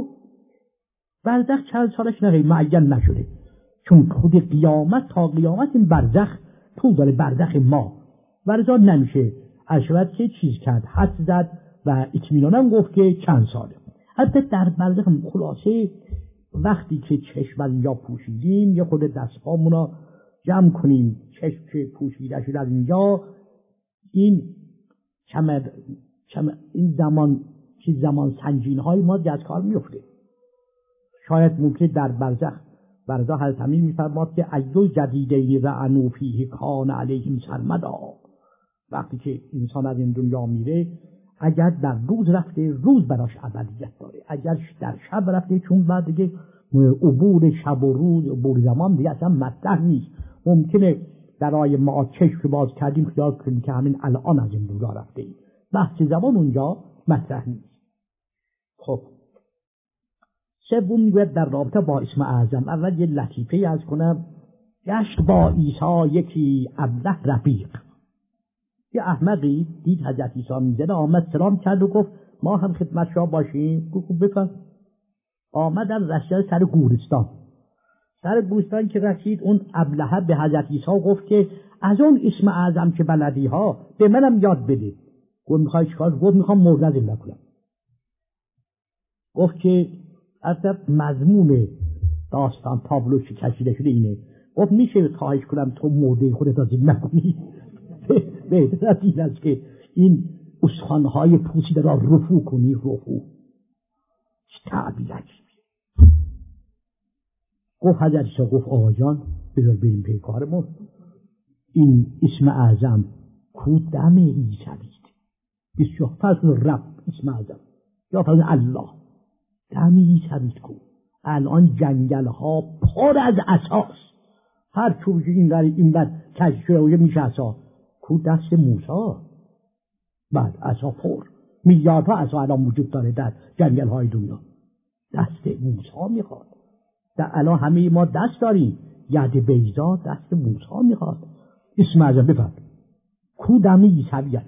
برزخ چند سالش معین نشده، چون خود قیامت تا قیامت این برزخ طول داره، برزخ ما ورزا نمیشه اشرت که چیز کرد، حد زد و اطمینانم گفت که چند ساله. حتی در برزخ خلاصه وقتی که چشم یا پوشیدیم یه خود دستپامون رو جمع کنیم، چشم که پوشیده شده از اینجا، این این زمان سنجین های ما از کار میفته. شاید ممکن در برزخ حضرت امیر میفرماد که ایو جدیدین رعنوا فیه کان علیهم سرمدا، وقتی که انسان از این دنیا میره اگر در روز رفته روز براش ابدیت داره، اگر در شب رفته چون بعد دیگه عبور شب و روز، عبور زمان دیگه اصلا مطرح نیست. ممکنه در آیه ما چشم باز کردیم خیال کنیم که همین الان از این دنیا رفته ایم، بحث زمان اونجا مطرح نیست. خب سوم میگوید در رابطه با اسم اعظم، اول یه لطیفه از کنم، گشت با عیسی یکی ابله رفیق. یه احمقی دید حضرت عیسی میزنه، آمد سلام کرد و گفت ما هم خدمت شما باشیم. گفت بفرم. آمدن رسید سر گورستان که رسید، اون ابله به حضرت عیسی گفت که از اون اسم اعظم که بلدی ها به منم یاد بده. گفت میخوای چیکار؟ گفت میخوام مرده زنده کنم. گفت که اصلا مضمون داستان تابلوش کشیده شده اینه. گفت میشه خواهش کنم تو مرده خودت را زنده کنی؟ بهتر از این است که این استخوان‌های پوسیده را رفو کنی. رفو چه تعبیر عجیبیه. گفت حضرت عیسی گفت آقا جان بذار بریم پی کارمون. این اسم اعظم کو دم عیسویست، بسیار فضل رب اسم اعظم یا فضل الله دم عیسویست. کو الان جنگل ها پر از اساس، هر چوبی این بر کج شده و میشه اساس. کو دست موسی، بعد عصا پر، میلیاردها عصا الان وجود داره در جنگل های دنیا. دست موسی میخواد. در الان همه ما دست داریم، ید بیضا دست موسی میخواد. اسم اعظم بفرد. کو دمی عیسویت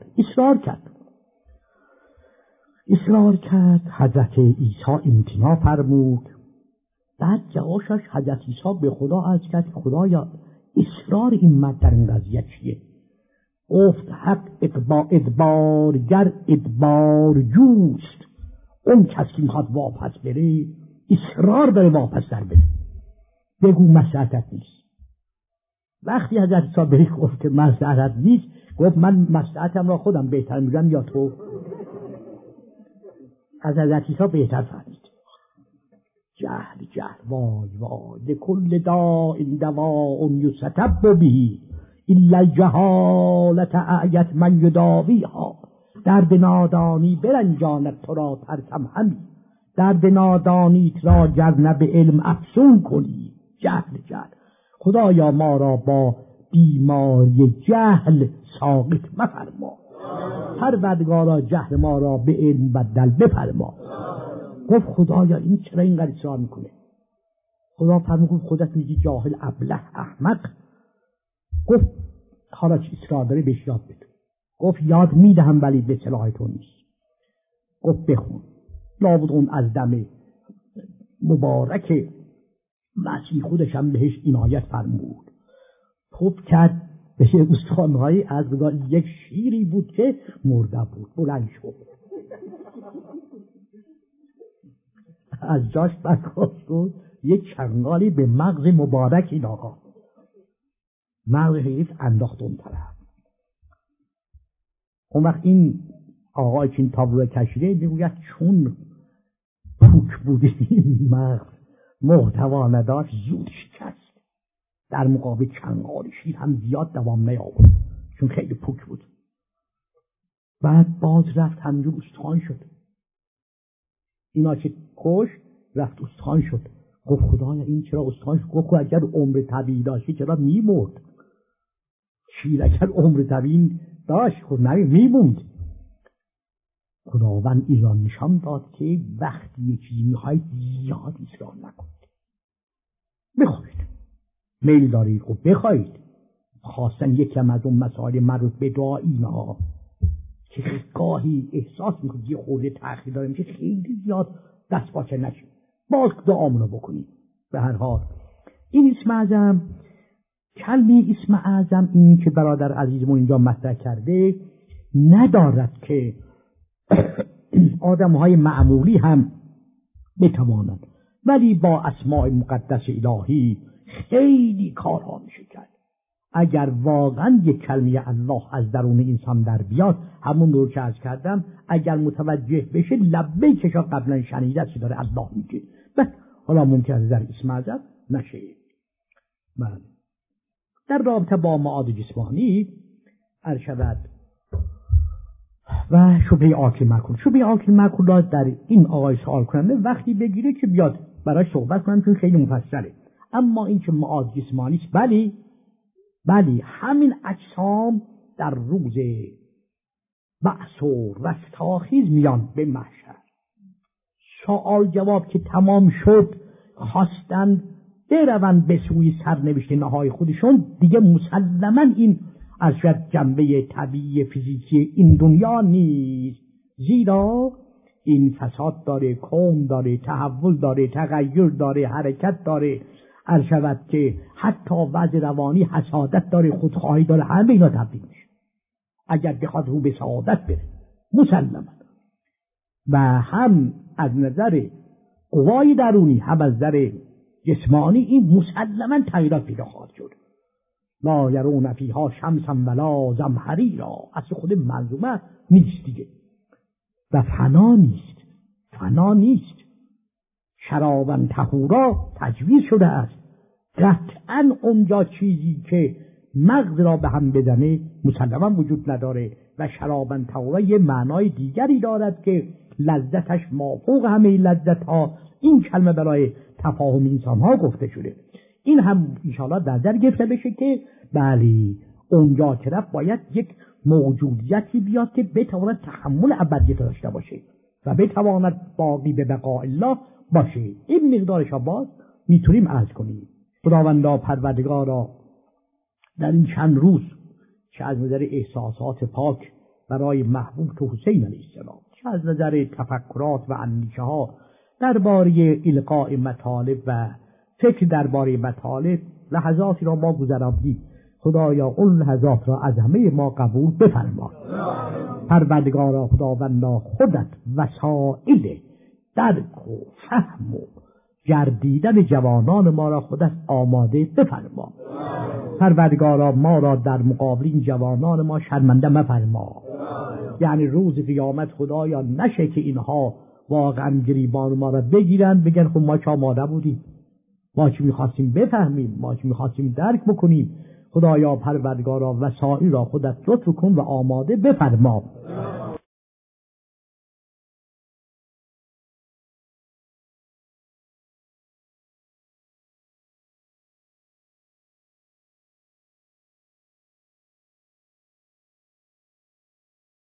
اصرار کرد. حضرت عیسی امتناع فرمود. بعد جواشش حضرت عیسی به خدا عرض کرد خدایا اصرار این مرد در این قضیه چیه؟ گفت حق ادبارگر ادبار جوست. اون کس که میخواد واپس بره اصرار داره واپس در بره. بگو مسئلت نیست. وقتی حضرت عیسی بهش گفت که مسئلت نیست، گفت من مسئلتم را خودم بهتر میگم یا تو؟ از حضرت عیسی بهتر فهمید. جهل وای لکل داء دواء یستتب به الا الجهالة اعیت من یداویها. درد نادانی برنجاند تو را ترکم همی، درد نادانیت را گر نه به علم افزون کنی. جهل خدایا ما را با بیماری جهل ساقط مفرما، پروردگارا جهل ما را به علم بدل بفرما. گفت خدایا این چرا اینقدر اصرار میکنه؟ خدا فرمود خودت میگی جاهل ابله احمق. گفت حالا چی اصرار داره بهش یاد بده. گفت یاد میدهم ولی به صلاح تو نیست. گفت بخون. لابد اون از دم مبارک مسیح خودش هم بهش عنایت فرمود. خوب کرد بهش استخوان‌های از یک شیری بود که مرده بود بلند شد، از جاش برخاست شد، یک چنگالی به مغز مبارک این آقا، مغز حیف انداخت اون طرف. اون وقت این آقای که این تابلو کشیده میگوید چون پوک بوده این مغز محتوا نداشت زود شکست، در مقابل چنگال شیر هم زیاد دوام نیاورد چون خیلی پوک بود. بعد باز رفت همینجور استخوان شد. اینا که کش رفت استخوان شد. گفت خدایا این چرا استخوان شد؟ گفت اگر عمر طبیعی داشتی چرا میمرد؟ شیر اگر عمر طبیعی داشت خود میموند. خداوند ایران نشان داد که وقتی یه چیزی میخواید زیاد اصرار نکنید، بخواید. میل دارید خب بخواید. خواستن یکم از اون مسائل مربوط به دعا اینا که گاهی احساس میکنید یه خورده تأخیر داره میشه، خیلی زیاد دست باچه نشید، باز دعامونو بکنید. به هر حال این اسم اعظم، کلمه اسم اعظم این که برادر عزیزمون اینجا مطرح کرده ندارد که آدمهای معمولی هم بتوانند، ولی با اسماء مقدس الهی خیلی کارها میشه کرد. اگر واقعا یک کلمه الله از درون انسان در بیاد، همون دور که عرض کردم، اگر متوجه بشه لبیکش را قبلا شنیده چی داره الله میگه، بس حالا ممکنه در اسم اعظم نشه. بله. در رابطه با معاد جسمانی ارشد و شبهه آکل مکول. شبهه آکل مکول در این آقای سوال کننده وقتی بگیره که بیاد برای صحبت کنم چون خیلی مفصله. اما این که معاد جسمانی است، بلی همین اجسام در روز بعث و رستاخیز میان به محشر. سوال جواب که تمام شد، خواستند بروند به سوی سرنوشت نهایی خودشون، دیگه مسلما این از جنبه طبیعی فیزیکی این دنیا نیست، زیرا این فساد داره، کون داره، تحول داره، تغییر داره، حرکت داره، ارشد که حتی وضع روانی حسادت داره، خودخواهی داره، همه اینا تبدیل میشه اگر بخواد رو به سعادت بره مسلما. و هم از نظر قوای درونی هم از نظر جسمانی این مسلما تغییرات پیدا خواهد شد. لا یرون فیها شمسا ولا زمهریرا، اصل خود منظومه نیست دیگه و فنا نیست. شرابا طهورا تجویز شده است. قطعا اونجا چیزی که مغز را به هم بزنه مسلما وجود نداره و شرابا طهورا یه معنای دیگری دارد که لذتش مافوق همه لذت ها. این کلمه برای تفاهم انسان ها گفته شده. این هم انشاءالله در نظر گرفته بشه که بلی اونجا طرف باید یک موجودیتی بیاد که بتواند تحمل ابدیت داشته باشه و بتواند باقی به بقاء الله باشه. این مقدارش باز میتونیم عرض کنیم. خداوندا پروردگارا در این چند روز چه از نظر احساسات پاک برای محبوب تو حسین علیه السلام، چه از نظر تفکرات و اندیشه ها درباره القاء مطالب و فکر درباره مطالب لحظاتی را ما گذراندیم، خدایا اون لحظات را از همه ما قبول بفرما. پروردگارا خداوندا خودت وسایل درک و فهم و گردیدن جوانان ما را خودت آماده بفرما. پروردگارا ما را در مقابل این جوانان ما شرمنده مفرما. یعنی روز قیامت خدایا نشه که اینها واقعا گریبان ما را بگیرن بگن خب ما که آماده بودیم، ما که میخواستیم بفهمیم، ما که میخواستیم درک بکنیم. خدایا پروردگارا وسائل را خودت لطف کن و آماده بفرما.